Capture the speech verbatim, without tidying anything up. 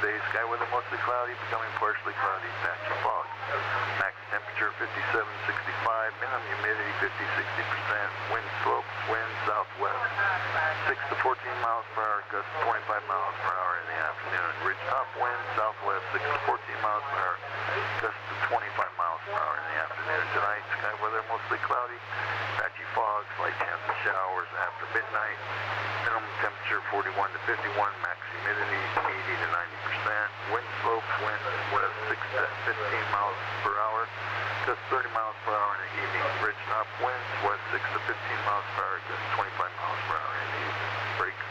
today, sky weather mostly cloudy, becoming partially cloudy, patchy fog. Max temperature fifty-seven, sixty-five, minimum humidity fifty, sixty percent, wind slopes, wind southwest, six to fourteen miles per hour, gust twenty-five miles per hour in the afternoon. Ridge top wind southwest, six to fourteen miles per hour, gust to twenty-five miles per hour in the afternoon. Tonight, sky weather mostly cloudy, patchy fog, slight chance of showers after midnight. Minimum temperature forty-one to fifty-one, max humidity eighty to ninety percent. Wind slopes, wind west six to fifteen miles per hour, gust thirty miles per hour in the evening. Ridge top winds west six to fifteen miles per hour, gust twenty-five miles per hour in the evening. Break.